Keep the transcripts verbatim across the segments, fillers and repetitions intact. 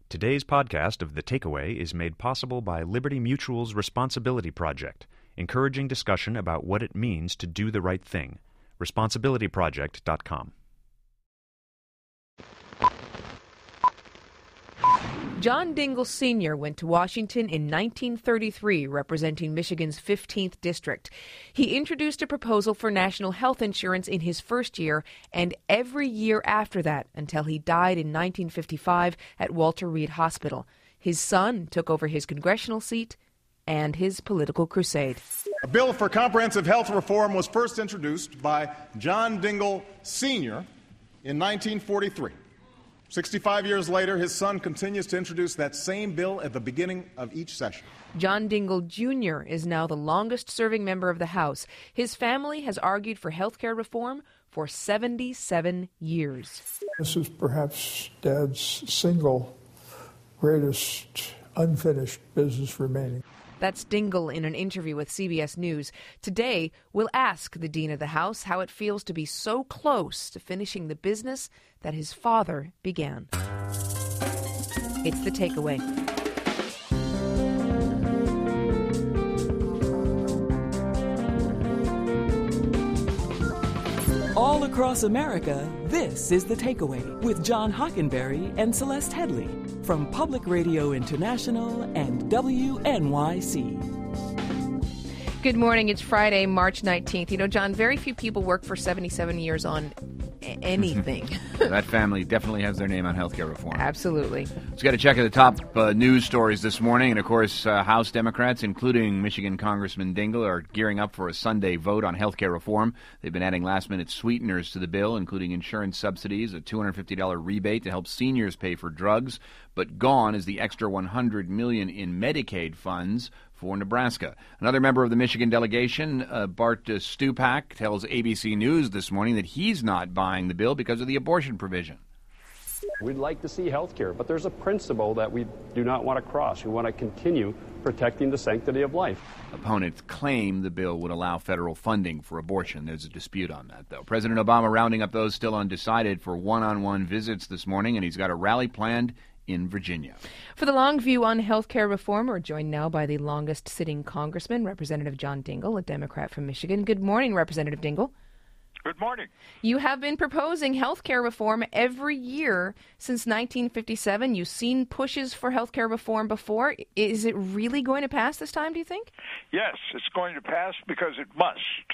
Today's podcast of The Takeaway is made possible by Liberty Mutual's Responsibility Project, encouraging discussion about what it means to do the right thing. responsibility project dot com. John Dingell Senior went to Washington in nineteen thirty-three, representing Michigan's fifteenth District. He introduced a proposal for national health insurance in his first year and every year after that until he died in nineteen fifty-five at Walter Reed Hospital. His son took over his congressional seat and his political crusade. A bill for comprehensive health reform was first introduced by John Dingell Senior in nineteen forty-three. sixty-five years later, his son continues to introduce that same bill at the beginning of each session. John Dingell Junior is now the longest-serving member of the House. His family has argued for health care reform for seventy-seven years. This is perhaps Dad's single greatest unfinished business remaining. That's Dingell in an interview with C B S News. Today, we'll ask the Dean of the House how it feels to be so close to finishing the business that his father began. It's The Takeaway. All across America, this is The Takeaway with John Hockenberry and Celeste Headley from Public Radio International and W N Y C. Good morning. It's Friday, March nineteenth. You know, John, very few people work for seventy-seven years on anything. That family definitely has their name on healthcare reform. Absolutely. Let's get a check of the top uh, news stories this morning. And, of course, uh, House Democrats, including Michigan Congressman Dingell, are gearing up for a Sunday vote on healthcare reform. They've been adding last-minute sweeteners to the bill, including insurance subsidies, a two hundred fifty dollars rebate to help seniors pay for drugs. But gone is the extra one hundred million dollars in Medicaid funds for Nebraska. Another member of the Michigan delegation, uh, Bart uh, Stupak, tells A B C News this morning that he's not buying the bill because of the abortion provision. We'd like to see health care, but there's a principle that we do not want to cross. We want to continue protecting the sanctity of life. Opponents claim the bill would allow federal funding for abortion. There's a dispute on that, though. President Obama rounding up those still undecided for one-on-one visits this morning, and he's got a rally planned in Virginia. For the long view on health care reform, we're joined now by the longest-sitting congressman, Representative John Dingell, a Democrat from Michigan. Good morning, Representative Dingell. Good morning. You have been proposing health care reform every year since nineteen fifty-seven. You've seen pushes for health care reform before. Is it really going to pass this time, do you think? Yes, it's going to pass because it must.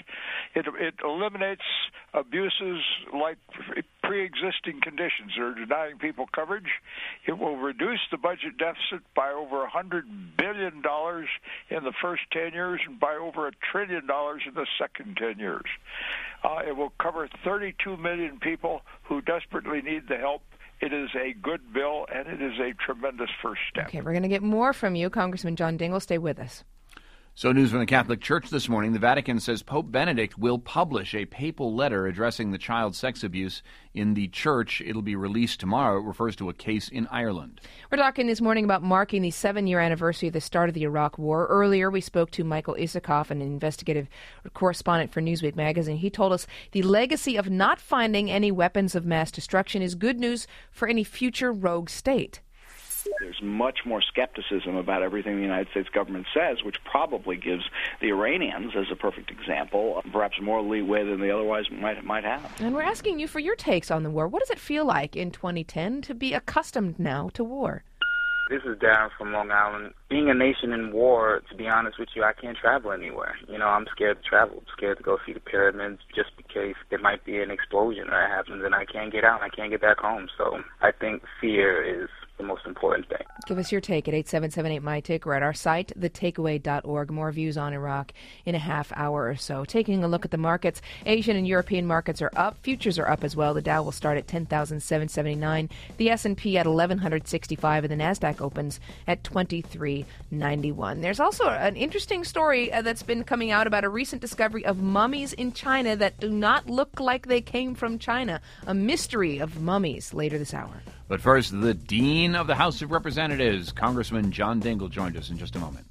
It, it eliminates abuses like pre-existing conditions that are denying people coverage. It will reduce the budget deficit by over one hundred billion dollars in the first ten years and by over a trillion dollars in the second ten years. Uh, it will cover thirty-two million people who desperately need the help. It is a good bill, and it is a tremendous first step. Okay, we're going to get more from you, Congressman John Dingell. Stay with us. So news from the Catholic Church this morning. The Vatican says Pope Benedict will publish a papal letter addressing the child sex abuse in the church. It'll be released tomorrow. It refers to a case in Ireland. We're talking this morning about marking the seven-year anniversary of the start of the Iraq War. Earlier, we spoke to Michael Isikoff, an investigative correspondent for Newsweek magazine. He told us the legacy of not finding any weapons of mass destruction is good news for any future rogue state. There's much more skepticism about everything the United States government says, which probably gives the Iranians, as a perfect example, perhaps more leeway than they otherwise might might have. And we're asking you for your takes on the war. What does it feel like in twenty ten to be accustomed now to war? This is Darren from Long Island. Being a nation in war, to be honest with you, I can't travel anywhere. You know, I'm scared to travel. I'm scared to go see the pyramids just because there might be an explosion that happens and I can't get out and I can't get back home. So I think fear is the most important thing. Give us your take at eight seven seven eight, M Y T A K E or at our site, the takeaway dot org. More views on Iraq in a half hour or so. Taking a look at the markets, Asian and European markets are up. Futures are up as well. The Dow will start at ten thousand seven hundred seventy-nine, the S and P at eleven sixty-five, and the NASDAQ opens at twenty-three ninety-one. There's also an interesting story uh, that's been coming out about a recent discovery of mummies in China that do not look like they came from China. A mystery of mummies later this hour. But first, the Dean of the House of Representatives, Congressman John Dingell, joined us in just a moment.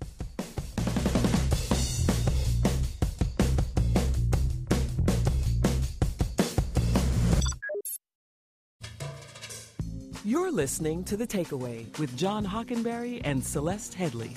You're listening to The Takeaway with John Hockenberry and Celeste Headley.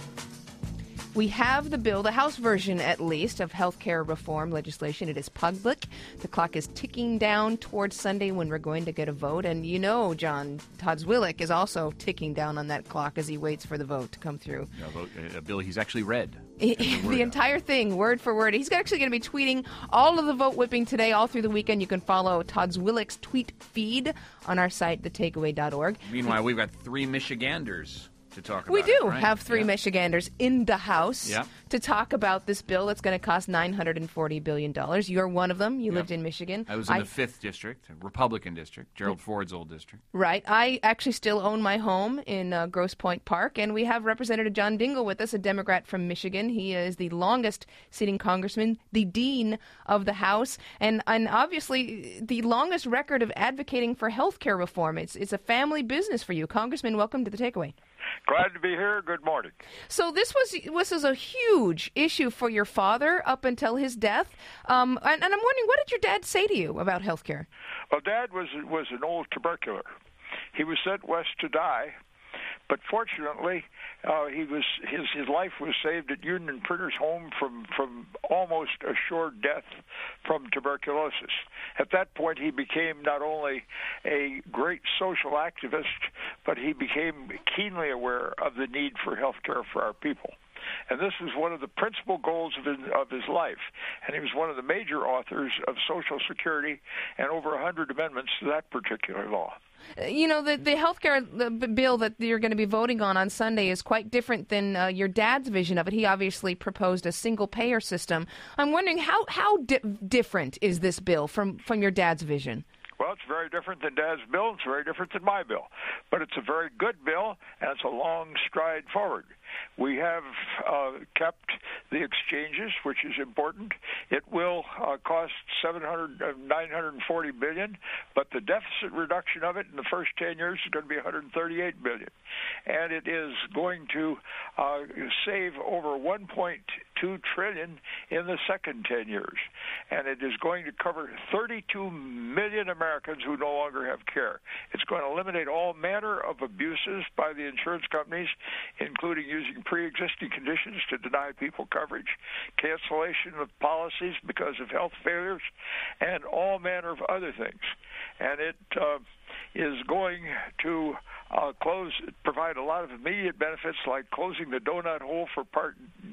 We have the bill, the House version at least, of health care reform legislation. It is public. The clock is ticking down towards Sunday when we're going to get a vote. And you know, John, Todd Zwillich is also ticking down on that clock as he waits for the vote to come through. A, vote, a bill he's actually read. The entire thing, word for word. He's actually going to be tweeting all of the vote whipping today, all through the weekend. You can follow Todd Zwillich's tweet feed on our site, the takeaway dot org. Meanwhile, we've got three Michiganders to talk about We do it, right? have three yeah. Michiganders in the House yeah. to talk about this bill that's going to cost nine hundred forty billion dollars. You're one of them. You yeah. lived in Michigan. I was in I, the fifth District, a Republican district, Gerald Ford's old district. Right. I actually still own my home in uh, Grosse Pointe Park, and we have Representative John Dingell with us, a Democrat from Michigan. He is the longest-sitting congressman, the dean of the House, and, and obviously the longest record of advocating for health care reform. It's, it's a family business for you. Congressman, welcome to the Takeaway. Glad to be here. Good morning. So this was this was a huge issue for your father up until his death. Um, and, and I'm wondering, what did your dad say to you about health care? Well, Dad was was an old tubercular. He was sent west to die, but fortunately, uh, he was his his life was saved at Union Printers Home from from almost assured death from tuberculosis. At that point, he became not only a great social activist, but he became keenly aware of the need for health care for our people. And this was one of the principal goals of his, of his life. And he was one of the major authors of Social Security and over one hundred amendments to that particular law. You know, the, the health care bill that you're going to be voting on on Sunday is quite different than uh, your dad's vision of it. He obviously proposed a single-payer system. I'm wondering, how, how di- different is this bill from, from your dad's vision? Well, it's very different than Dad's bill. It's very different than my bill. But it's a very good bill, and it's a long stride forward. We have uh, kept the exchanges, which is important. It will uh, cost seven hundred, uh, nine hundred forty billion dollars, but the deficit reduction of it in the first ten years is going to be one hundred thirty-eight billion dollars. And it is going to uh, save over one point two trillion dollars in the second ten years. And it is going to cover thirty-two million Americans who no longer have care. It's going to eliminate all manner of abuses by the insurance companies, including using pre-existing conditions to deny people coverage, cancellation of policies because of health failures, and all manner of other things. And it uh, is going to uh, close, provide a lot of immediate benefits, like closing the donut hole for Part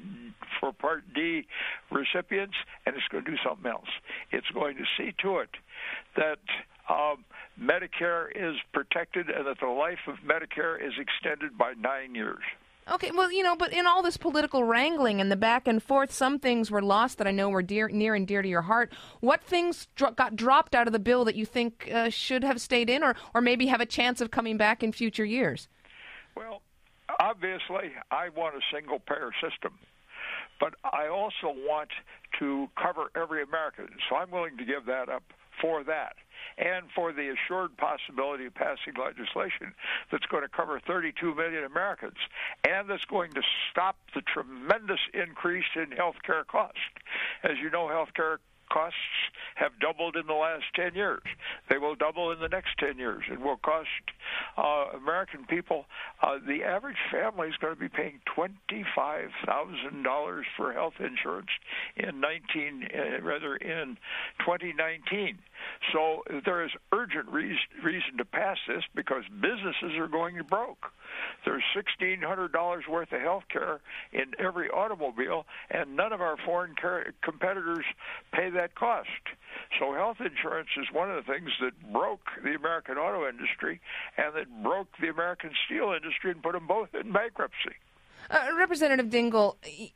for Part D recipients, and it's going to do something else. It's going to see to it that um, Medicare is protected and that the life of Medicare is extended by nine years. Okay, well, you know, but in all this political wrangling and the back and forth, some things were lost that I know were dear, near and dear to your heart. What things dro- got dropped out of the bill that you think uh, should have stayed in, or, or maybe have a chance of coming back in future years? Well, obviously, I want a single-payer system, but I also want to cover every American, so I'm willing to give that up for that, and for the assured possibility of passing legislation that's going to cover thirty-two million Americans, and that's going to stop the tremendous increase in health care costs. As you know, health care costs have doubled in the last ten years. They will double in the next ten years. It will cost uh, American people, uh, the average family is going to be paying twenty-five thousand dollars for health insurance in nineteen, uh, rather in twenty nineteen. So there is urgent reason, reason to pass this because businesses are going broke. There's sixteen hundred dollars worth of health care in every automobile, and none of our foreign car- competitors pay that cost. So health insurance is one of the things that broke the American auto industry and that broke the American steel industry and put them both in bankruptcy. Uh, Representative Dingell,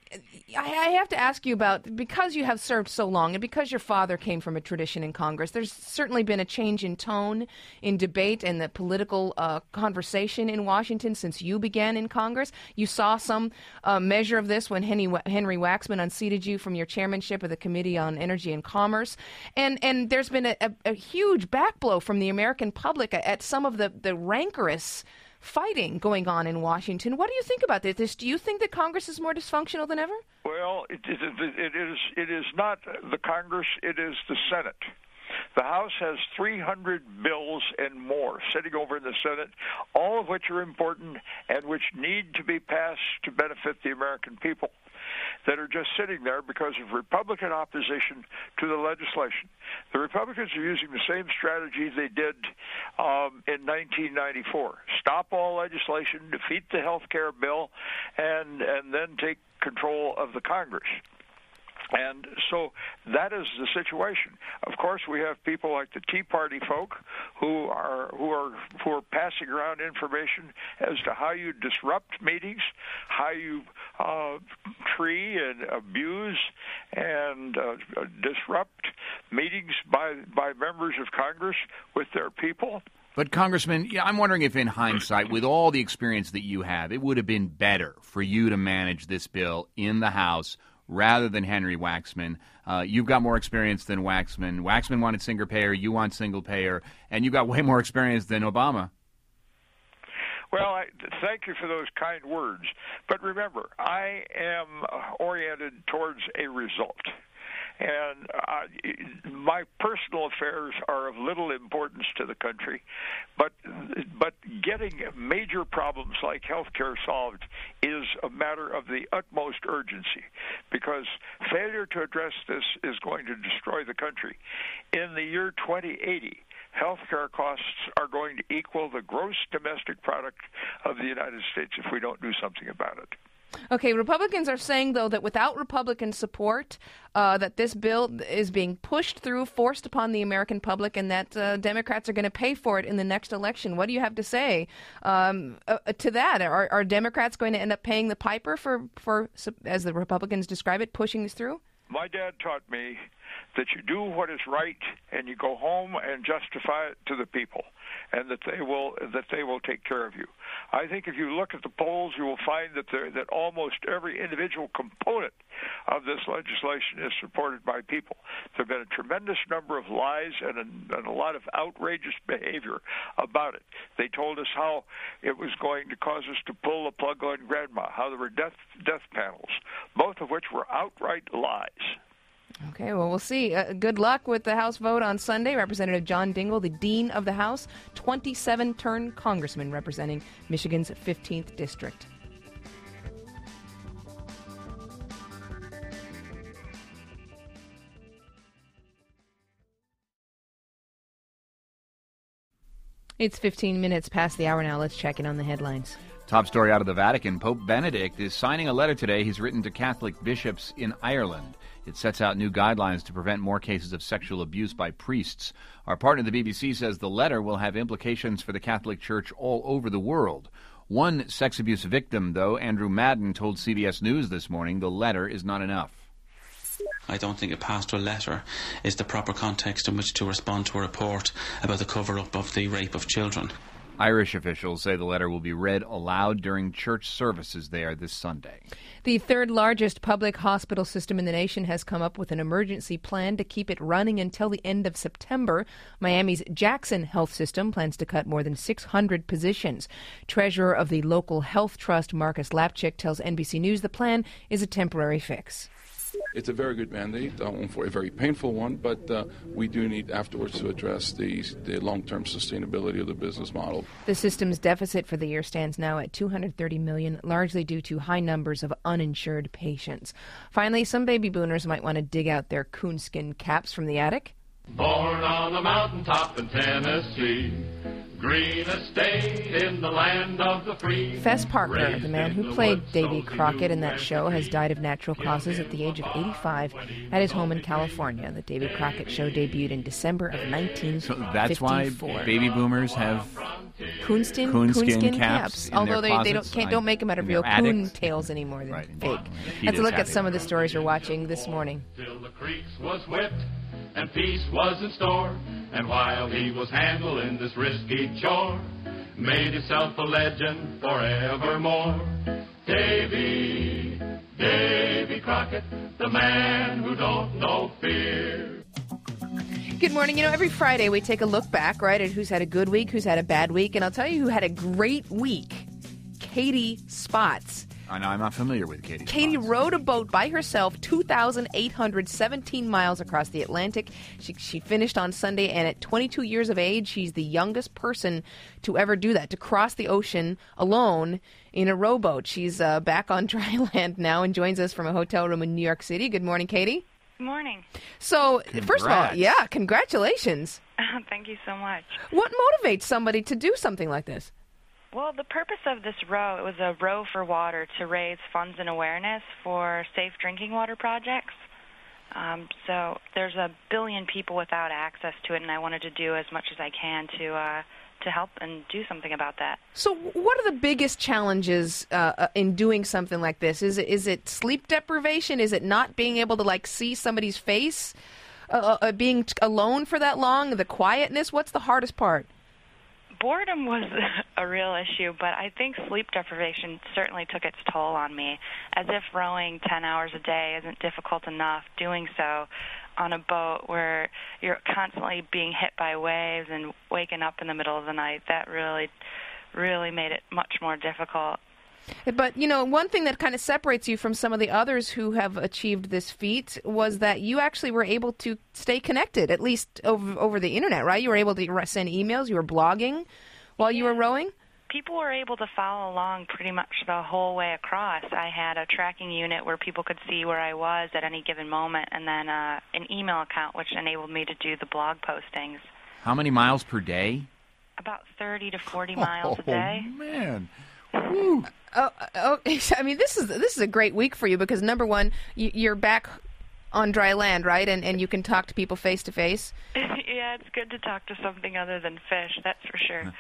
I, I have to ask you about, because you have served so long and because your father came from a tradition in Congress, there's certainly been a change in tone, in debate, and the political uh, conversation in Washington since you began in Congress. You saw some uh, measure of this when Henry, Henry Waxman unseated you from your chairmanship of the Committee on Energy and Commerce. And and there's been a, a, a huge backblow from the American public at some of the, the rancorous fighting going on in Washington. What do you think about this? Do you think that Congress is more dysfunctional than ever? Well, it, it, it is it is not the Congress, it is the Senate. The House has three hundred bills and more sitting over in the Senate, all of which are important and which need to be passed to benefit the American people, that are just sitting there because of Republican opposition to the legislation. The Republicans are using the same strategy they did um, in nineteen ninety-four. Stop all legislation, defeat the health care bill, and, and then take control of the Congress. And so that is the situation. Of course, we have people like the Tea Party folk who are who are who are passing around information as to how you disrupt meetings, how you uh, tree and abuse and uh, disrupt meetings by by members of Congress with their people. But, Congressman, yeah, I'm wondering if in hindsight, with all the experience that you have, it would have been better for you to manage this bill in the House rather than Henry Waxman. Uh, you've got more experience than Waxman. Waxman wanted single payer, you want single payer, and you got way more experience than Obama. Well, I, thank you for those kind words. But remember, I am oriented towards a result. And uh, my personal affairs are of little importance to the country, but but getting major problems like health care solved is a matter of the utmost urgency, because failure to address this is going to destroy the country. In the year twenty eighty, health care costs are going to equal the gross domestic product of the United States if we don't do something about it. Okay, Republicans are saying, though, that without Republican support, uh, that this bill is being pushed through, forced upon the American public, and that uh, Democrats are going to pay for it in the next election. What do you have to say um, uh, to that? Are, are Democrats going to end up paying the piper for, for, as the Republicans describe it, pushing this through? My dad taught me that you do what is right and you go home and justify it to the people, and that they will that they will take care of you. I think if you look at the polls, you will find that there, that almost every individual component of this legislation is supported by people. There have been a tremendous number of lies and a, and a lot of outrageous behavior about it. They told us how it was going to cause us to pull the plug on grandma, how there were death death panels, both of which were outright lies. Okay, well, we'll see. Uh, good luck with the House vote on Sunday. Representative John Dingell, the Dean of the House, twenty-seven-term congressman representing Michigan's fifteenth District. It's fifteen minutes past the hour now. Let's check in on the headlines. Top story out of the Vatican. Pope Benedict is signing a letter today he's written to Catholic bishops in Ireland. It sets out new guidelines to prevent more cases of sexual abuse by priests. Our partner, the B B C, says the letter will have implications for the Catholic Church all over the world. One sex abuse victim, though, Andrew Madden, told C B S News this morning the letter is not enough. I don't think a pastoral letter is the proper context in which to respond to a report about the cover-up of the rape of children. Irish officials say the letter will be read aloud during church services there this Sunday. The third largest public hospital system in the nation has come up with an emergency plan to keep it running until the end of September. Miami's Jackson Health System plans to cut more than six hundred positions. Treasurer of the local health trust, Marcus Lapchick, tells N B C News the plan is a temporary fix. It's a very good mandate, uh, for a very painful one, but uh, we do need afterwards to address the, the long-term sustainability of the business model. The system's deficit for the year stands now at two hundred thirty million dollars, largely due to high numbers of uninsured patients. Finally, some baby boomers might want to dig out their coonskin caps from the attic. Born on a mountaintop in Tennessee, green estate in the land of the free. Fess Parker, the man who played Davy Crockett in that show, has died of natural causes at the age of eighty-five at his home in California. The Davy Crockett show debuted in December of nineteen fifty-four. So that's why baby boomers have coonskin, coonskin, coonskin caps, caps. Although they, they don't can't, don't make them out of real coon attics. tails anymore. They're right. fake. Let's look at some of the stories we're watching this morning. Till the creeks was whipped and peace was in store, and while he was handling this risky chore, made himself a legend forevermore. Davy, Davy Crockett, the man who don't know fear. Good morning. You know, every Friday we take a look back, right, at who's had a good week, who's had a bad week, and I'll tell you who had a great week. Katie Spots. I know, I'm not familiar with Katie. Katie rowed a boat by herself two thousand eight hundred seventeen miles across the Atlantic. She, she finished on Sunday, and at twenty-two years of age, she's the youngest person to ever do that, to cross the ocean alone in a rowboat. She's uh, back on dry land now and joins us from a hotel room in New York City. Good morning, Katie. Good morning. So, Congrats. First of all, yeah, congratulations. Thank you so much. What motivates somebody to do something like this? Well, the purpose of this row, it was a row for water to raise funds and awareness for safe drinking water projects. Um, so there's a billion people without access to it, and I wanted to do as much as I can to uh, to help and do something about that. So what are the biggest challenges uh, in doing something like this? Is it, is it sleep deprivation? Is it not being able to, like, see somebody's face? Uh, uh, being t- alone for that long? The quietness? What's the hardest part? Boredom was a real issue, but I think sleep deprivation certainly took its toll on me. As if rowing ten hours a day isn't difficult enough, doing so on a boat where you're constantly being hit by waves and waking up in the middle of the night, that really, really made it much more difficult. But, you know, one thing that kind of separates you from some of the others who have achieved this feat was that you actually were able to stay connected, at least over, over the internet, right? You were able to send emails, you were blogging while you were rowing? People were able to follow along pretty much the whole way across. I had a tracking unit where people could see where I was at any given moment, and then uh, an email account which enabled me to do the blog postings. How many miles per day? About thirty to forty miles oh, a day. Man. Oh, oh, I mean, this is this is a great week for you because, number one, you, you're back on dry land, right? And and you can talk to people face to face. Yeah, it's good to talk to something other than fish, that's for sure.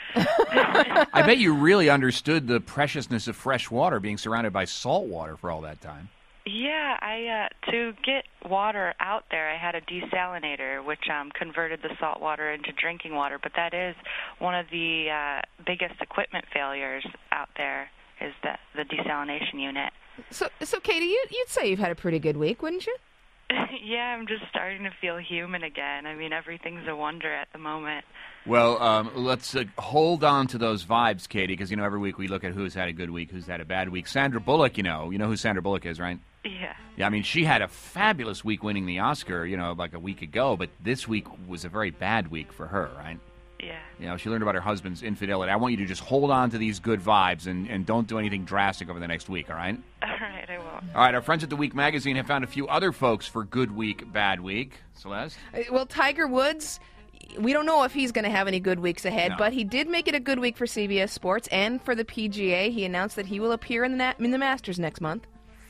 I bet you really understood the preciousness of fresh water being surrounded by salt water for all that time. Yeah, I uh, to get water out there, I had a desalinator, which um, converted the salt water into drinking water. But that is one of the uh, biggest equipment failures out there, is the the desalination unit. So, so Katie, you, you'd say you've had a pretty good week, wouldn't you? Yeah, I'm just starting to feel human again. I mean, everything's a wonder at the moment. Well, um, let's uh, hold on to those vibes, Katie, because, you know, every week we look at who's had a good week, who's had a bad week. Sandra Bullock, you know, you know who Sandra Bullock is, right? Yeah. Yeah, I mean, she had a fabulous week winning the Oscar, you know, like a week ago, but this week was a very bad week for her, right? Yeah. You know, she learned about her husband's infidelity. I want you to just hold on to these good vibes and, and don't do anything drastic over the next week, all right? All right, I will. All right, our friends at The Week magazine have found a few other folks for good week, bad week. Celeste? Well, Tiger Woods, we don't know if he's going to have any good weeks ahead, No. but he did make it a good week for C B S Sports and for the P G A. He announced that he will appear in the, na- in the Masters next month.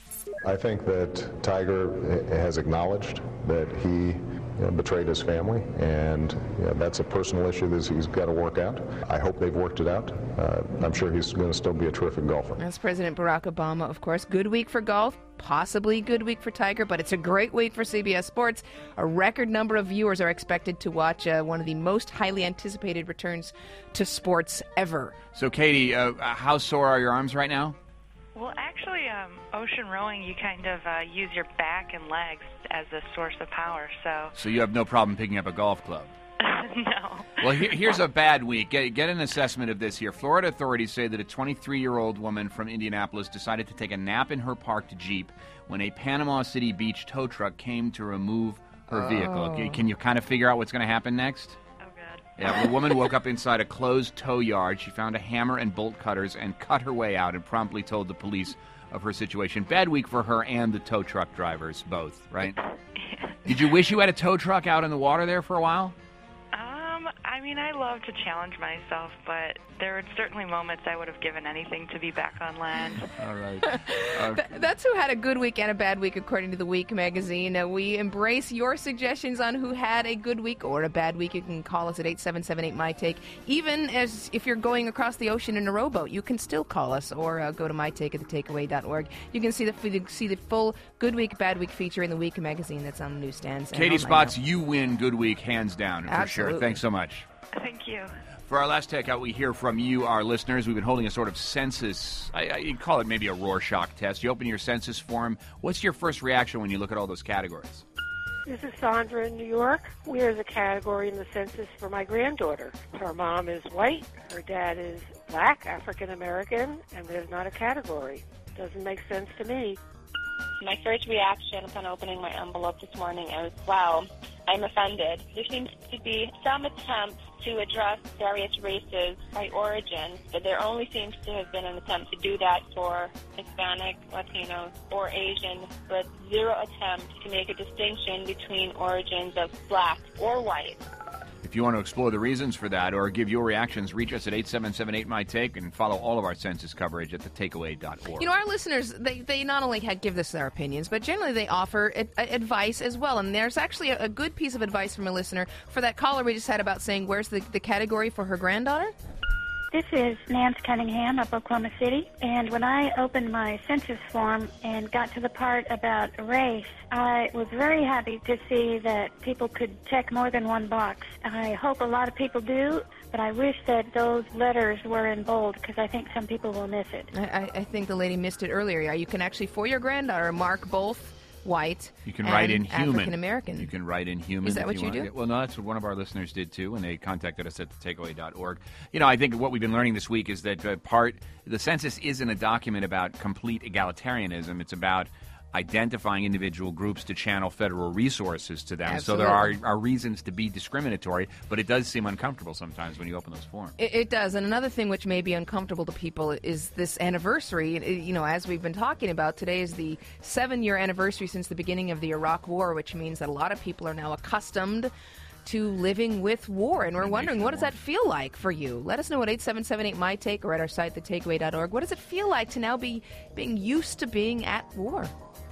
I think that Tiger has acknowledged that he you know, betrayed his family, and you know, that's a personal issue that he's got to work out. I hope they've worked it out. Uh, I'm sure he's going to still be a terrific golfer. That's President Barack Obama, of course. Good week for golf, possibly good week for Tiger, but it's a great week for C B S Sports. A record number of viewers are expected to watch uh, one of the most highly anticipated returns to sports ever. So, Katie, uh, how sore are your arms right now? Well, actually, um, ocean rowing, you kind of uh, use your back and legs as a source of power, so... So you have no problem picking up a golf club? No. Well, here, here's a bad week. Get, get an assessment of this here. Florida authorities say that a twenty-three-year-old woman from Indianapolis decided to take a nap in her parked Jeep when a Panama City Beach tow truck came to remove her vehicle. Oh. Can, can you kind of figure out what's going to happen next? Yeah, the woman woke up inside a closed tow yard. She found a hammer and bolt cutters and cut her way out and promptly told the police of her situation. Bad week for her and the tow truck drivers, both, right? Did you wish you had a tow truck out in the water there for a while? Um, I mean, I love to challenge myself, but there were certainly moments I would have given anything to be back on land. All right. Uh, Th- that's who had a good week and a bad week, according to The Week magazine. Uh, we embrace your suggestions on who had a good week or a bad week. You can call us at eight seven seven eight, M Y Take. Even as if you're going across the ocean in a rowboat, you can still call us or uh, go to my take at the takeaway dot org. You can see the see the full Good Week, Bad Week feature in The Week magazine that's on the newsstands. Katie Spots, you win Good Week, hands down, for Absolutely. sure. Thanks so much. Thank you. For our last takeout, we hear from you, our listeners. We've been holding a sort of census. I, I you'd call it maybe a Rorschach test. You open your census form. What's your first reaction when you look at all those categories? This is Sandra in New York. There's a category in the census for my granddaughter. Her mom is white, her dad is black, African American, and there's not a category. Doesn't make sense to me. My first reaction upon opening my envelope this morning is, wow, I'm offended. There seems to be some attempt to address various races by origin, but there only seems to have been an attempt to do that for Hispanic, Latino, or Asian, but zero attempt to make a distinction between origins of black or white. If you want to explore the reasons for that or give your reactions, reach us at eight seven seven eight, M Y Take and follow all of our census coverage at the takeaway dot org. You know, our listeners, they, they not only give us their opinions, but generally they offer ad- advice as well. And there's actually a, a good piece of advice from a listener for that caller we just had about saying where's the, the category for her granddaughter? This is Nance Cunningham of Oklahoma City, and when I opened my census form and got to the part about race, I was very happy to see that people could check more than one box. I hope a lot of people do, but I wish that those letters were in bold because I think some people will miss it. I, I think the lady missed it earlier. Yeah, you can actually, for your granddaughter, mark both white You can and write in human. African American. You can write in human. Is that if what you, you want. do? Well, no, that's what one of our listeners did too, and they contacted us at the takeaway dot org. You know, I think what we've been learning this week is that uh, part the census isn't a document about complete egalitarianism. It's about identifying individual groups to channel federal resources to them. Absolutely. So there are, are reasons to be discriminatory, but it does seem uncomfortable sometimes when you open those forms. It, it does. And another thing which may be uncomfortable to people is this anniversary. You know, as we've been talking about, today is the seven-year anniversary since the beginning of the Iraq War, which means that a lot of people are now accustomed to living with war. And we're wondering, what does that feel like for you? Let us know at eight seven seven eight, M Y Take or at our site, the takeaway dot org. What does it feel like to now be being used to being at war?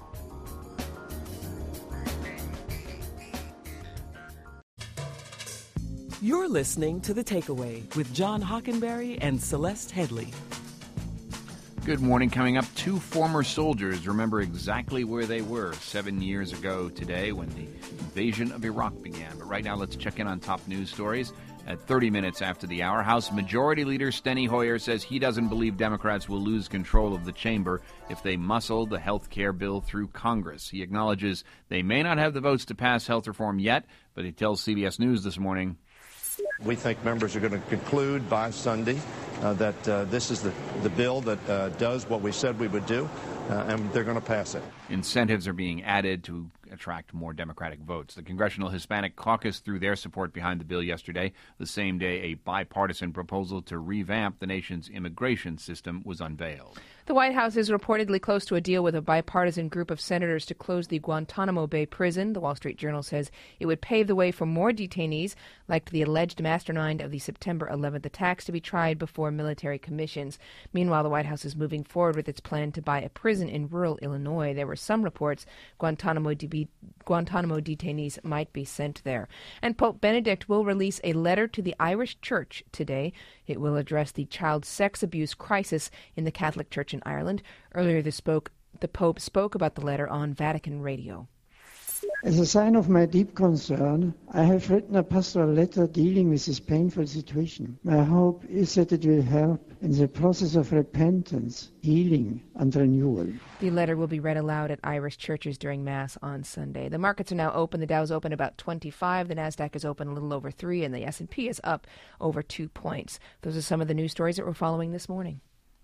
You're listening to The Takeaway with John Hockenberry and Celeste Headley. Good morning. Coming up, two former soldiers remember exactly where they were seven years ago today when the invasion of Iraq began. But right now, let's check in on top news stories. At thirty minutes after the hour, House Majority Leader Steny Hoyer says he doesn't believe Democrats will lose control of the chamber if they muscle the health care bill through Congress. He acknowledges they may not have the votes to pass health reform yet, but he tells C B S News this morning, we think members are going to conclude by Sunday uh, that uh, this is the, the bill that uh, does what we said we would do, uh, and they're going to pass it. Incentives are being added to attract more Democratic votes. The Congressional Hispanic Caucus threw their support behind the bill yesterday. The same day, a bipartisan proposal to revamp the nation's immigration system was unveiled. The White House is reportedly close to a deal with a bipartisan group of senators to close the Guantanamo Bay prison. The Wall Street Journal says it would pave the way for more detainees, like the alleged mastermind of the September eleventh attacks, to be tried before military commissions. Meanwhile, the White House is moving forward with its plan to buy a prison in rural Illinois. There were some reports Guantanamo, de- Guantanamo detainees might be sent there. And Pope Benedict will release a letter to the Irish Church today. It will address the child sex abuse crisis in the Catholic Church in Ireland. Earlier this spoke, the Pope spoke about the letter on Vatican Radio. As a sign of my deep concern, I have written a pastoral letter dealing with this painful situation. My hope is that it will help in the process of repentance, healing, and renewal. The letter will be read aloud at Irish churches during Mass on Sunday. The markets are now open. The Dow is open about twenty-five. The Nasdaq is open a little over three, and the S and P is up over two points. Those are some of the news stories that we're following this morning.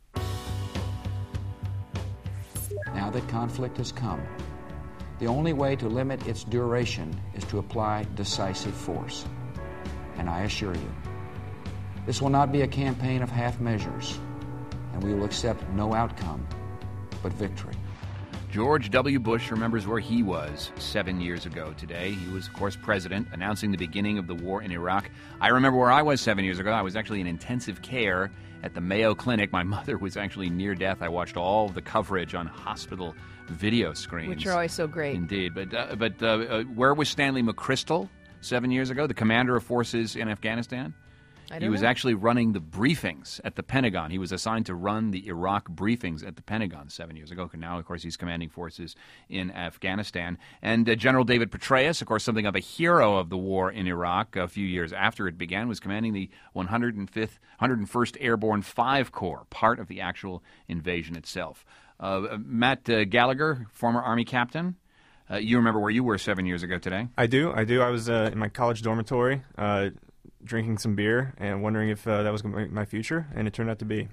Now that conflict has come, the only way to limit its duration is to apply decisive force. And I assure you, this will not be a campaign of half measures, and we will accept no outcome but victory. George W. Bush remembers where he was seven years ago today. He was, of course, president, announcing the beginning of the war in Iraq. I remember where I was seven years ago. I was actually in intensive care at the Mayo Clinic. My mother was actually near death. I watched all of the coverage on hospital video screens. Which are always so great. Indeed. But, uh, but uh, uh, where was Stanley McChrystal seven years ago, the commander of forces in Afghanistan? I don't he was know. actually running the briefings at the Pentagon. He was assigned to run the Iraq briefings at the Pentagon seven years ago. And now, of course, he's commanding forces in Afghanistan. And uh, General David Petraeus, of course, something of a hero of the war in Iraq a few years after it began, was commanding the one hundred fifth, one hundred first Airborne five Corps, part of the actual invasion itself. Uh, Matt uh, Gallagher, former Army captain. Uh, you remember where you were seven years ago today? I do. I do. I was uh, in my college dormitory uh, drinking some beer and wondering if uh, that was going to be my future, and it turned out to be.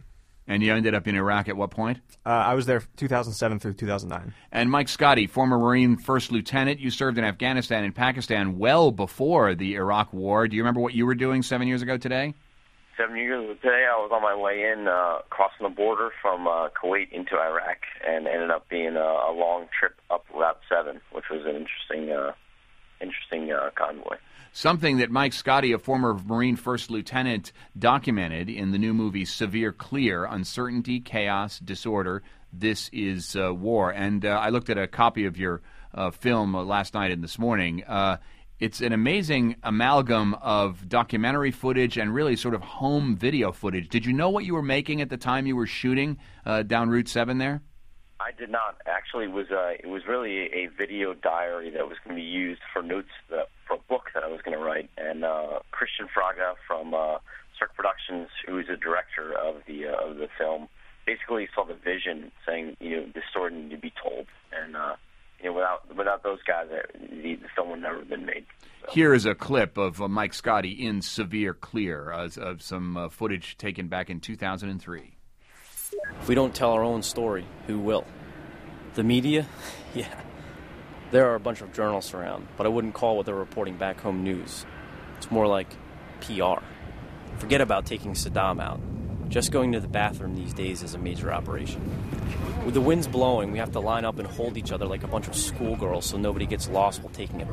And you ended up in Iraq at what point? Uh, I was there two thousand seven through two thousand nine. And Mike Scotty, former Marine First Lieutenant, you served in Afghanistan and Pakistan well before the Iraq War. Do you remember what you were doing seven years ago today? Seven years ago today, I was on my way in, uh, crossing the border from uh, Kuwait into Iraq, and ended up being a, a long trip up Route seven, which was an interesting, uh, interesting uh, convoy. Something that Mike Scotty, a former Marine First Lieutenant, documented in the new movie Severe Clear, Uncertainty, Chaos, Disorder, This is uh, War. And uh, I looked at a copy of your uh, film uh, last night and this morning. Uh, it's an amazing amalgam of documentary footage and really sort of home video footage. Did you know what you were making at the time you were shooting uh, down Route seven there? I did not. Actually, it was uh, it was really a video diary that was going to be used for notes that, for a book that I was going to write. And uh, Christian Fraga from uh, Cirque Productions, who is the director of the uh, of the film, basically saw the vision, saying, you know, this story needed to be told. And uh, you know, without without those guys, the, the film would never have been made. So. Here is a clip of uh, Mike Scotty in Severe Clear uh, of some uh, footage taken back in two thousand three. If we don't tell our own story, who will? The media? Yeah. There are a bunch of journalists around, but I wouldn't call what they're reporting back home news. It's more like P R. Forget about taking Saddam out. Just going to the bathroom these days is a major operation. With the winds blowing, we have to line up and hold each other like a bunch of schoolgirls so nobody gets lost while taking a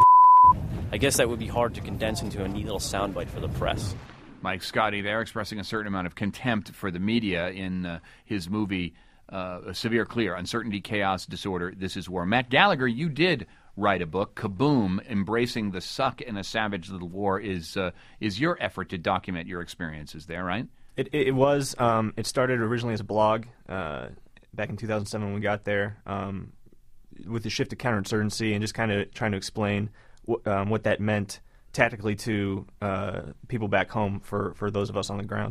I guess that would be hard to condense into a neat little soundbite for the press. Mike Scotty there expressing a certain amount of contempt for the media in uh, his movie uh, Severe Clear, Uncertainty, Chaos, Disorder, This is War. Matt Gallagher, you did write a book, Kaboom, Embracing the Suck in a Savage Little War, is uh, is your effort to document your experiences there, right? It, it was. Um, it started originally as a blog uh, back in two thousand seven when we got there, um, with the shift to counterinsurgency and just kind of trying to explain w- um, what that meant tactically to uh, people back home for, for those of us on the ground.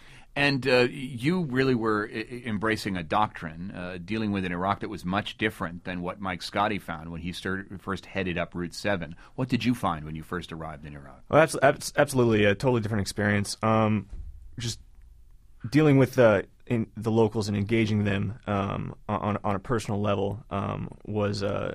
And uh, you really were I- embracing a doctrine, uh, dealing with an Iraq that was much different than what Mike Scotty found when he started, first headed up Route seven. What did you find when you first arrived in Iraq? Well, that's, that's absolutely a totally different experience. Um, just dealing with the, in, the locals and engaging them um, on, on a personal level um, was uh,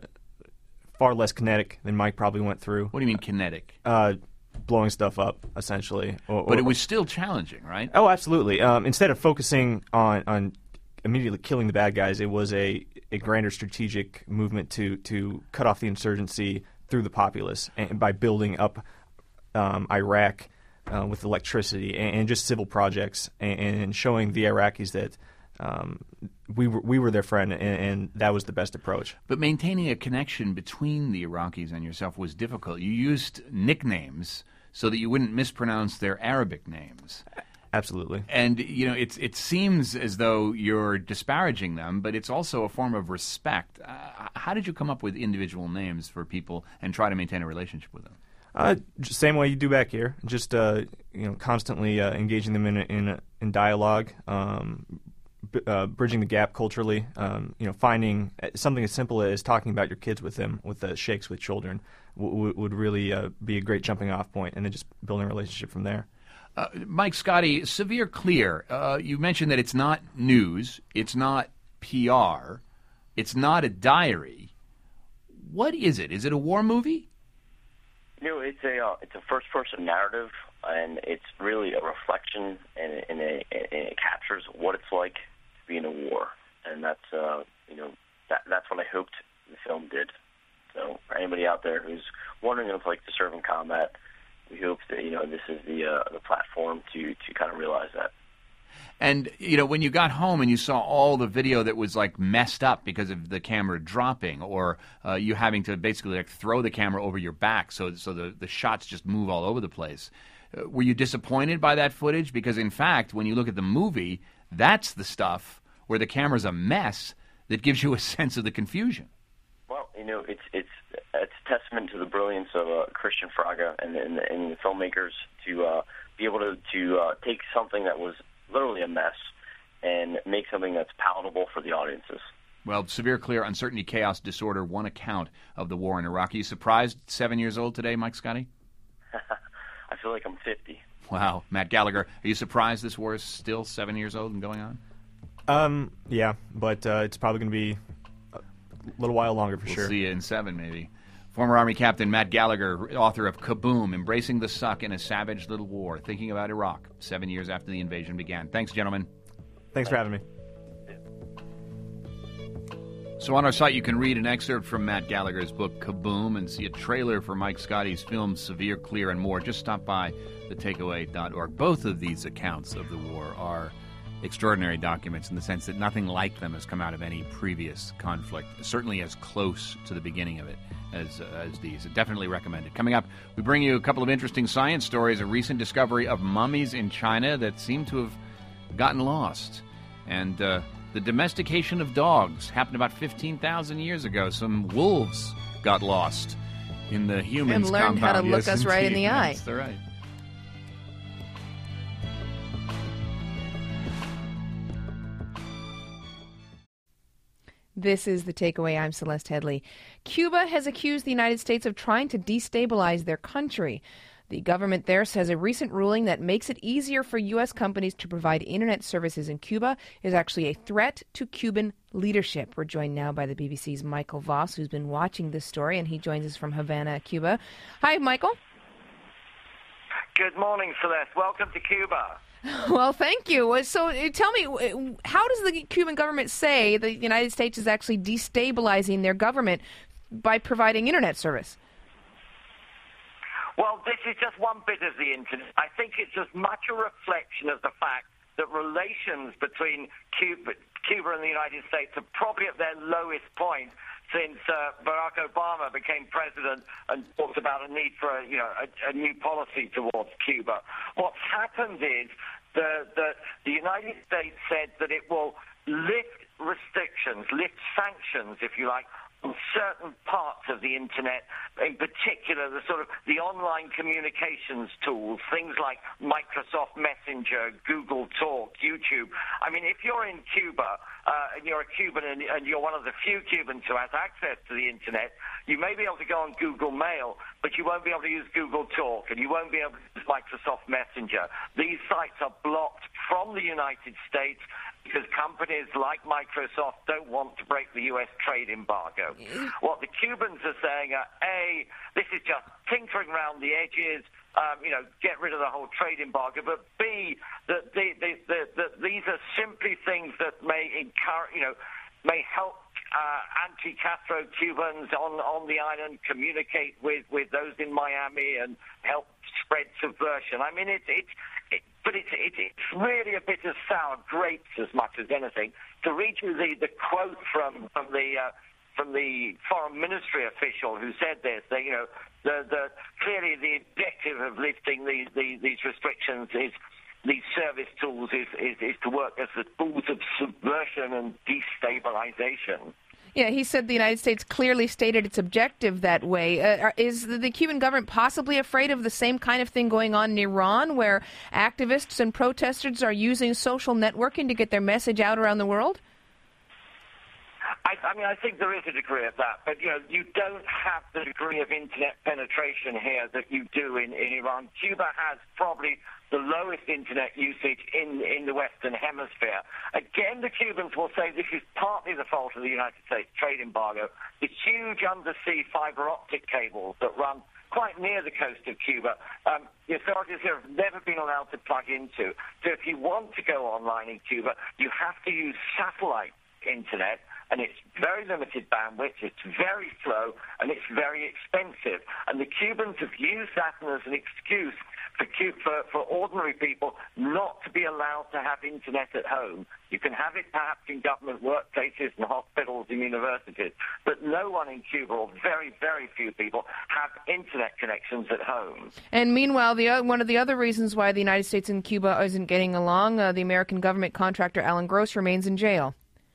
far less kinetic than Mike probably went through. What do you mean kinetic? Uh, blowing stuff up, essentially. Or, but or, it was still challenging, right? Oh, absolutely. Um, instead of focusing on, on immediately killing the bad guys, it was a, a grander strategic movement to, to cut off the insurgency through the populace and by building up um, Iraq uh, with electricity and, and just civil projects and, and showing the Iraqis that Um, we were we were their friend, and, and that was the best approach. But maintaining a connection between the Iraqis and yourself was difficult. You used nicknames so that you wouldn't mispronounce their Arabic names. Absolutely. And you know, it's it seems as though you're disparaging them, but it's also a form of respect. Uh, how did you come up with individual names for people and try to maintain a relationship with them? Uh, just same way you do back here. Just uh, you know, constantly uh, engaging them in a, in a, in dialogue. Um, Uh, bridging the gap culturally, um, you know, finding something as simple as talking about your kids with them, with the sheikhs with children, w- w- would really uh, be a great jumping off point, and then just building a relationship from there. Uh, Mike Scotty, Severe Clear, uh, you mentioned that it's not news, it's not P R, it's not a diary. What is it? Is it a war movie? You know, it's a uh, it's a first person narrative, and it's really a reflection, and, and, it, and it captures what it's like to be in a war, and that's uh, you know that that's what I hoped the film did. So for anybody out there who's wondering what it's like to serve in combat, we hope that you know this is the uh, the platform to to kind of realize that. And, you know, when you got home and you saw all the video that was, like, messed up because of the camera dropping or uh, you having to basically, like, throw the camera over your back so so the, the shots just move all over the place, uh, were you disappointed by that footage? Because, in fact, when you look at the movie, that's the stuff where the camera's a mess that gives you a sense of the confusion. Well, you know, it's it's it's a testament to the brilliance of uh, Christian Fraga and, and, and the filmmakers to uh, be able to, to uh, take something that was literally a mess and make something that's palatable for the audiences. Well, Severe Clear, Uncertainty, Chaos, Disorder, one account of the war in Iraq. Are you surprised seven years old today, Mike Scotty? I feel like I'm fifty. Wow. Matt Gallagher, are you surprised this war is still seven years old and going on? Um, yeah, but uh, it's probably going to be a little while longer for we'll sure. See you in seven, maybe. Former Army Captain Matt Gallagher, author of Kaboom, Embracing the Suck in a Savage Little War, thinking about Iraq seven years after the invasion began. Thanks, gentlemen. Thanks for having me. So on our site, you can read an excerpt from Matt Gallagher's book, Kaboom, and see a trailer for Mike Scotty's film, Severe, Clear, and More. Just stop by the takeaway dot org. Both of these accounts of the war are extraordinary documents in the sense that nothing like them has come out of any previous conflict, certainly as close to the beginning of it as, uh, as these. Definitely recommended. Coming up, we bring you a couple of interesting science stories, a recent discovery of mummies in China that seem to have gotten lost, and uh, the domestication of dogs happened about fifteen thousand years ago. Some wolves got lost in the humans' and learned compound. how to look yes, us right in indeed. the eye. That's right. This is The Takeaway. I'm Celeste Headley. Cuba has accused the United States of trying to destabilize their country. The government there says a recent ruling that makes it easier for U S companies to provide internet services in Cuba is actually a threat to Cuban leadership. We're joined now by the B B C's Michael Voss, who's been watching this story, and he joins us from Havana, Cuba. Hi, Michael. Good morning, Celeste. Welcome to Cuba. Well, thank you. So tell me, how does the Cuban government say the United States is actually destabilizing their government by providing internet service? Well, this is just one bit of the internet. I think it's as much a reflection of the fact that relations between Cuba, Cuba and the United States are probably at their lowest point since uh, Barack Obama became president and talked about a need for a, you know, a, a new policy towards Cuba. What's happened is the, the, the United States said that it will lift restrictions, lift sanctions, if you like, on certain parts of the internet, in particular the sort of the online communications tools, things like Microsoft Messenger, Google Talk, YouTube. I mean, if you're in Cuba uh, and you're a Cuban and, and you're one of the few Cubans who has access to the internet, you may be able to go on Google Mail, but you won't be able to use Google Talk, and you won't be able to use Microsoft Messenger. These sites are blocked from the United States because companies like Microsoft don't want to break the U S trade embargo. What the Cubans are saying are, A, this is just tinkering around the edges, um, you know, get rid of the whole trade embargo, but B, that the, the, the, the, these are simply things that may encourage, you know, may help uh, anti-Castro Cubans on, on the island communicate with, with those in Miami and help spread subversion. I mean, it's it's it, but it's it, it's really a bit of sour grapes as much as anything. To read you the, the quote from from the uh, from the foreign ministry official who said this, that you know the the clearly the objective of lifting these these, these restrictions is. These service tools is, is, is to work as the tools of subversion and destabilization. Yeah, he said the United States clearly stated its objective that way. Uh, is the Cuban government possibly afraid of the same kind of thing going on in Iran, where activists and protesters are using social networking to get their message out around the world? I, I mean, I think there is a degree of that, but, you know, you don't have the degree of internet penetration here that you do in, in Iran. Cuba has probably the lowest internet usage in, in the Western Hemisphere. Again, the Cubans will say this is partly the fault of the United States trade embargo. The huge undersea fiber optic cables that run quite near the coast of Cuba, um, the authorities here have never been allowed to plug into. So if you want to go online in Cuba, you have to use satellite internet, and it's very limited bandwidth, it's very slow, and it's very expensive. And the Cubans have used that as an excuse for, for, for ordinary people not to be allowed to have internet at home. You can have it perhaps in government workplaces and hospitals and universities, but no one in Cuba, or very, very few people, have internet connections at home. And meanwhile, the one of the other reasons why the United States and Cuba isn't getting along, uh, the American government contractor Alan Gross remains in jail.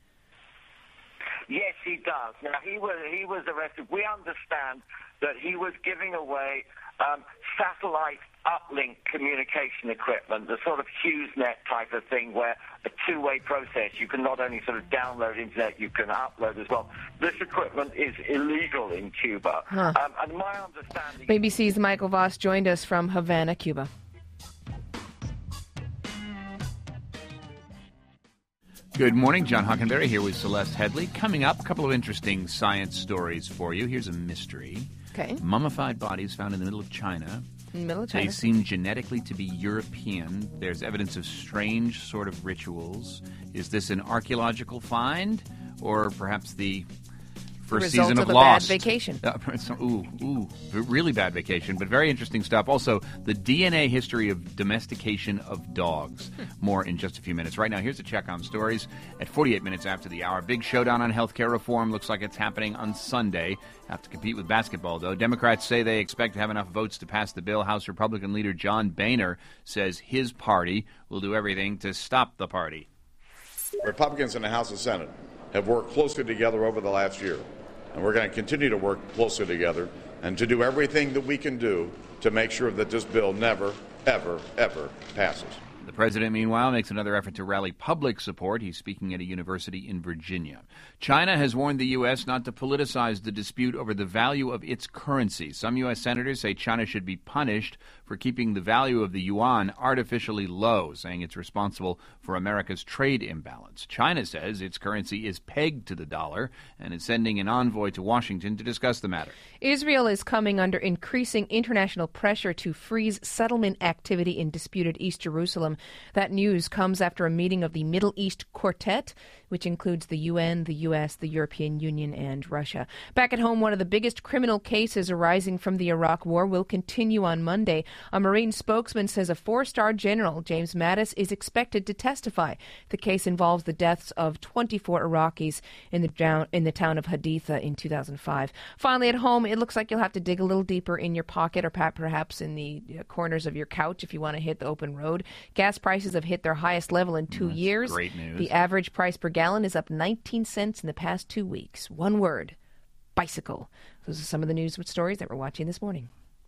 Yes, he does. Now, he was he was arrested. We understand that he was giving away um, satellite uplink communication equipment, the sort of HughesNet type of thing, where a two-way process. You can not only sort of download internet, you can upload as well. This equipment is illegal in Cuba. Huh. Um, and my understanding... B B C's Michael Voss joined us from Havana, Cuba. Good morning. John Hockenberry here with Celeste Headley. Coming up, a couple of interesting science stories for you. Here's a mystery. Okay. Mummified bodies found in the middle of China. In the middle of China. They seem genetically to be European. There's evidence of strange sort of rituals. Is this an archaeological find or perhaps the first Result season of, of a Lost? bad vacation. Uh, ooh, ooh, really bad vacation, but very interesting stuff. Also, the D N A history of domestication of dogs. Hmm. More in just a few minutes. Right now, here's a check on stories at forty-eight minutes after the hour. Big showdown on health care reform. Looks like it's happening on Sunday. Have to compete with basketball, though. Democrats say they expect to have enough votes to pass the bill. House Republican leader John Boehner says his party will do everything to stop the party. Republicans in the House and Senate have worked closely together over the last year. And we're going to continue to work closely together and to do everything that we can do to make sure that this bill never, ever, ever passes. The president, meanwhile, makes another effort to rally public support. He's speaking at a university in Virginia. China has warned the U S not to politicize the dispute over the value of its currency. Some U S senators say China should be punished for keeping the value of the yuan artificially low, saying it's responsible for America's trade imbalance. China says its currency is pegged to the dollar and is sending an envoy to Washington to discuss the matter. Israel is coming under increasing international pressure to freeze settlement activity in disputed East Jerusalem. That news comes after a meeting of the Middle East Quartet, which includes the U N, the U S, the European Union, and Russia. Back at home, one of the biggest criminal cases arising from the Iraq War will continue on Monday. A Marine spokesman says a four-star general, James Mattis, is expected to testify. The case involves the deaths of twenty-four Iraqis in the, down, in the town of Haditha in two thousand five. Finally, at home, it looks like you'll have to dig a little deeper in your pocket or perhaps in the corners of your couch if you want to hit the open road. Gas prices have hit their highest level in two That's years. great news. The average price per gallon is up nineteen cents in the past two weeks. One word, bicycle. Those are some of the news stories that we're watching this morning.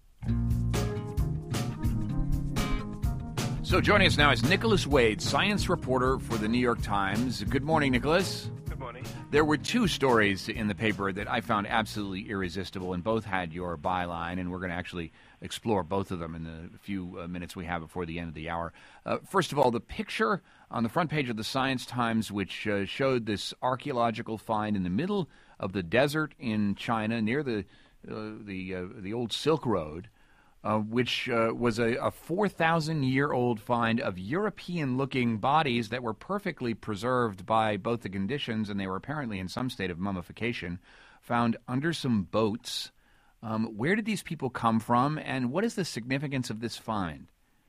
So joining us now is Nicholas Wade, science reporter for the New York Times. Good morning, Nicholas. Good morning. There were two stories in the paper that I found absolutely irresistible, and both had your byline, and we're going to actually explore both of them in the few uh, minutes we have before the end of the hour. Uh, first of all, the picture on the front page of the Science Times, which uh, showed this archaeological find in the middle of the desert in China near the uh, the uh, the old Silk Road, uh, which uh, was a, a four thousand year old find of European-looking bodies that were perfectly preserved by both the conditions, and they were apparently in some state of mummification, found under some boats. Um, where did these people come from, and what is the significance of this find?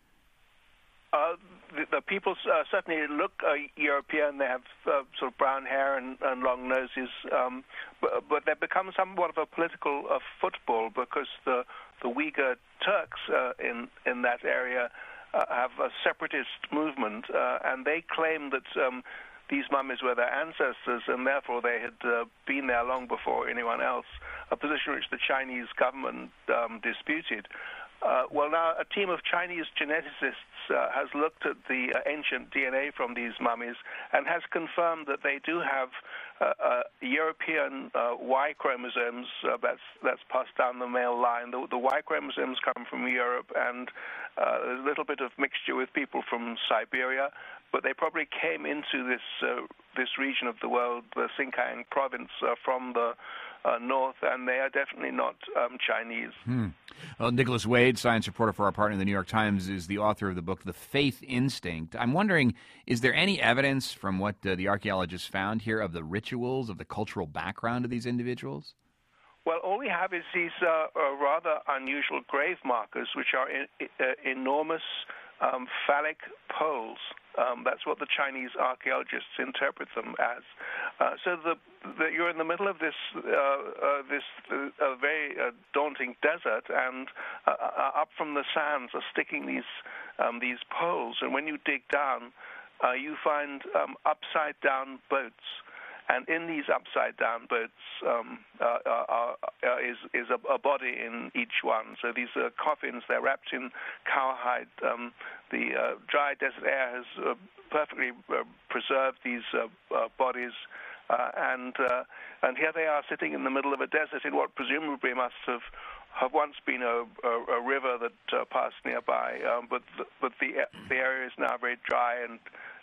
Uh, the, the people uh, certainly look uh, European. They have uh, sort of brown hair and, and long noses, um, but, but they've become somewhat of a political uh, football because the, the Uyghur Turks uh, in, in that area uh, have a separatist movement, uh, and they claim that um, these mummies were their ancestors, and therefore they had uh, been there long before anyone else, a position which the Chinese government um, disputed. Uh, well, now a team of Chinese geneticists uh, has looked at the uh, ancient D N A from these mummies and has confirmed that they do have uh, uh, European uh, Y chromosomes. Uh, that's that's passed down the male line. The, the Y chromosomes come from Europe, and uh, there's a little bit of mixture with people from Siberia. But they probably came into this uh, this region of the world, the Xinjiang province, uh, from the uh, north, and they are definitely not um, Chinese. Hmm. Well, Nicholas Wade, science reporter for our partner, the New York Times, is the author of the book, The Faith Instinct. I'm wondering, is there any evidence from what uh, the archaeologists found here of the rituals, of the cultural background of these individuals? Well, all we have is these uh, uh, rather unusual grave markers, which are in, uh, enormous um, phallic poles. Um, that's what the Chinese archaeologists interpret them as. Uh, so the, the, you're in the middle of this uh, uh, this uh, very uh, daunting desert, and uh, uh, up from the sands are sticking these um, these poles. And when you dig down, uh, you find um, upside down boats. And in these upside-down boats um, uh, are, uh, is, is a, a body in each one. So these are coffins. They're wrapped in cowhide. Um, the uh, dry desert air has uh, perfectly uh, preserved these uh, uh, bodies. Uh, and uh, and here they are sitting in the middle of a desert in what presumably must have have once been a, a, a river that uh, passed nearby. Um, but the, but the the area is now very dry and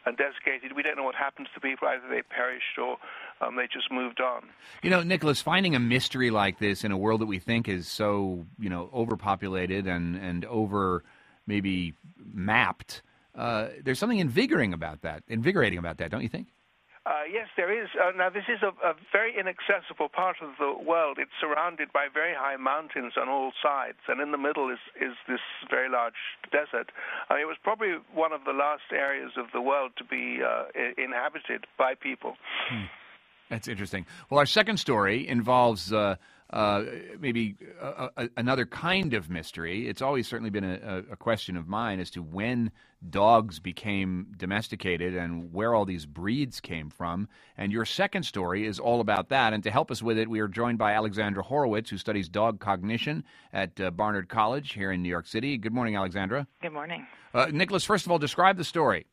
and desiccated. We don't know what happens to people. Either they perished or um, they just moved on. You know, Nicholas, finding a mystery like this in a world that we think is so, you know, overpopulated and, and over maybe mapped, uh, there's something invigorating about that, invigorating about that, don't you think? Uh, yes, there is. Uh, now, this is a, a very inaccessible part of the world. It's surrounded by very high mountains on all sides, and in the middle is, is this very large desert. I mean, it was probably one of the last areas of the world to be uh, inhabited by people. Hmm. That's interesting. Well, our second story involves uh, uh, maybe a, a, another kind of mystery. It's always certainly been a, a question of mine as to when dogs became domesticated and where all these breeds came from. And your second story is all about that. And to help us with it, we are joined by Alexandra Horowitz, who studies dog cognition at uh, Barnard College here in New York City. Good morning, Alexandra. Good morning. Uh, Nicholas, first of all, describe the story.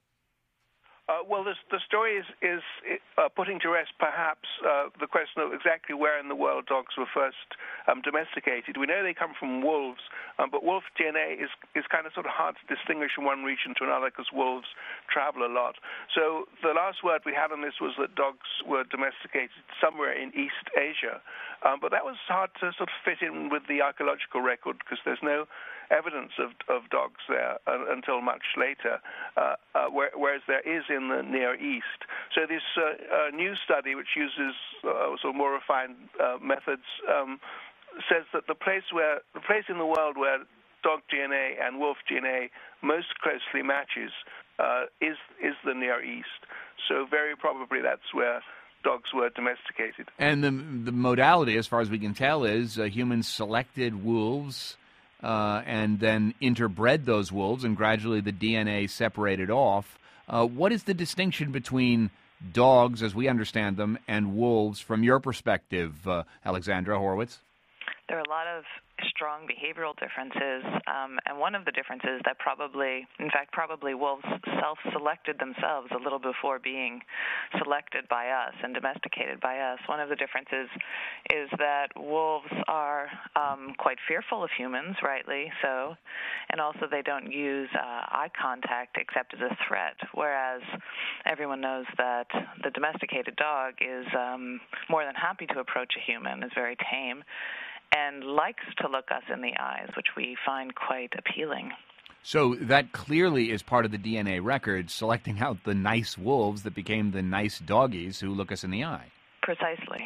Uh, well, this, the story is, is uh, putting to rest perhaps uh, the question of exactly where in the world dogs were first um, domesticated. We know they come from wolves, um, but wolf D N A is, is kind of sort of hard to distinguish from one region to another because wolves travel a lot. So the last word we had on this was that dogs were domesticated somewhere in East Asia, um, but that was hard to sort of fit in with the archaeological record because there's no evidence of, of dogs there uh, until much later, uh, uh, where, whereas there is in the Near East. So this uh, uh, new study, which uses uh, sort of more refined uh, methods, um, says that the place where the place in the world where dog D N A and wolf D N A most closely matches uh, is is the Near East. So very probably that's where dogs were domesticated. And the the modality, as far as we can tell, is uh, humans selected wolves. Uh, and then interbred those wolves, and gradually the D N A separated off. Uh, what is the distinction between dogs, as we understand them, and wolves from your perspective, uh, Alexandra Horowitz? There are a lot of strong behavioral differences, um, and one of the differences that probably, in fact, probably wolves self-selected themselves a little before being selected by us and domesticated by us. One of the differences is that wolves are um, quite fearful of humans, rightly so, and also they don't use uh, eye contact except as a threat, whereas everyone knows that the domesticated dog is um, more than happy to approach a human, is very tame, and likes to look us in the eyes, which we find quite appealing. So that clearly is part of the D N A record, selecting out the nice wolves that became the nice doggies who look us in the eye. Precisely.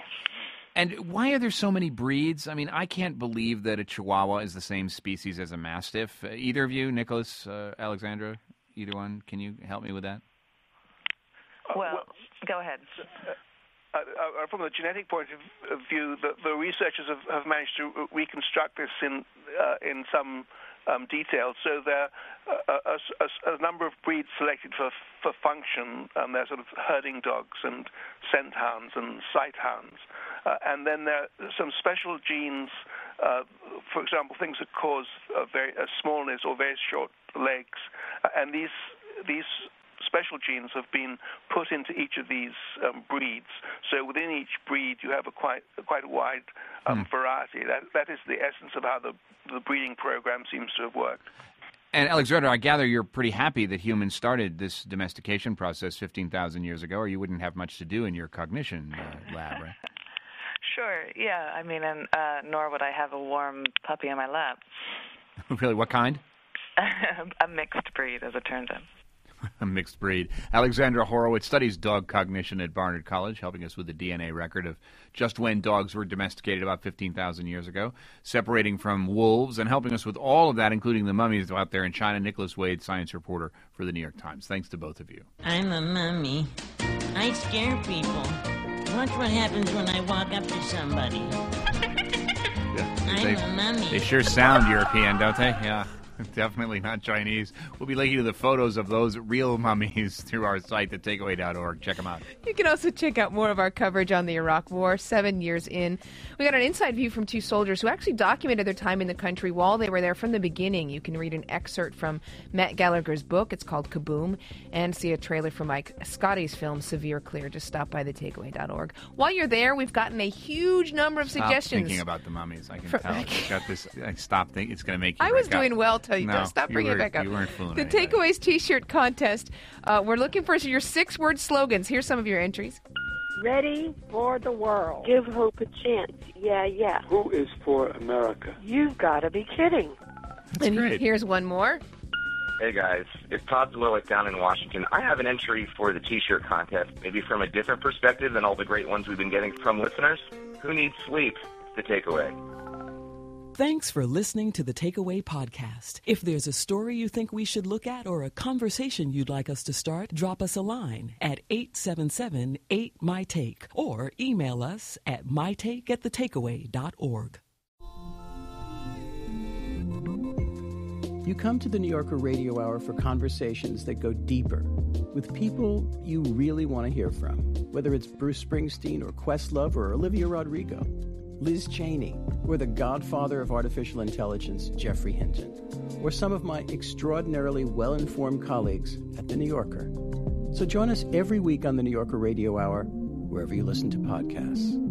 And why are there so many breeds? I mean, I can't believe that a Chihuahua is the same species as a Mastiff. Uh, either of you, Nicholas, uh, Alexandra, either one, can you help me with that? Well, go ahead. Uh, uh, from the genetic point of view, the, the researchers have, have managed to reconstruct this in uh, in some um, detail. So there are a, a, a number of breeds selected for for function, and they're sort of herding dogs and scent hounds and sight hounds. Uh, and then there are some special genes, uh, for example, things that cause a very a smallness or very short legs, uh, and these these. special genes have been put into each of these um, breeds. So within each breed, you have a quite a quite a wide um, hmm. variety. That that is the essence of how the the breeding program seems to have worked. And Alexandra, I gather you're pretty happy that humans started this domestication process fifteen thousand years ago, or you wouldn't have much to do in your cognition uh, lab, right? Sure. Yeah. I mean, and uh, nor would I have a warm puppy in my lap. Really? What kind? A mixed breed, as it turns out. A mixed breed. Alexandra Horowitz studies dog cognition at Barnard College, helping us with the D N A record of just when dogs were domesticated about fifteen thousand years ago, separating from wolves, and helping us with all of that, including the mummies out there in China. Nicholas Wade, science reporter for the New York Times. Thanks to both of you. I'm a mummy. I scare people. Watch what happens when I walk up to somebody. Yeah, I'm they, a mummy. They sure sound European, don't they? Yeah. Definitely not Chinese. We'll be linking to the photos of those real mummies through our site, the takeaway dot org. Check them out. You can also check out more of our coverage on the Iraq War, seven years in. We got an inside view from two soldiers who actually documented their time in the country while they were there from the beginning. You can read an excerpt from Matt Gallagher's book. It's called Kaboom, and see a trailer for Mike Scotty's film, Severe Clear. Just stop by the takeaway dot org. While you're there, we've gotten a huge number of Stop suggestions. thinking about the mummies. I can from, tell. I've got this. I stop thinking. It's going to make you I was break doing up. well, you. No, Stop you bringing it weren't- back up. you weren't fooling The anybody. Takeaways T-shirt contest. Uh, we're looking for your six-word slogans. Here's some of your entries. Ready for the world. Give hope a chance. Yeah, yeah. Who is for America? You've got to be kidding. And here's one more. Hey guys, it's Todd Zlowik down in Washington. I have an entry for the T-shirt contest, maybe from a different perspective than all the great ones we've been getting from listeners. Who needs sleep? The takeaway. Thanks for listening to the Takeaway Podcast. If there's a story you think we should look at or a conversation you'd like us to start, drop us a line at eight seven seven eight M Y Take or email us at mytake at the takeaway dot org. You come to the New Yorker Radio Hour for conversations that go deeper with people you really want to hear from, whether it's Bruce Springsteen or Questlove or Olivia Rodrigo, Liz Cheney, or the godfather of artificial intelligence, Jeffrey Hinton, or some of my extraordinarily well-informed colleagues at The New Yorker. So join us every week on the New Yorker Radio Hour, wherever you listen to podcasts.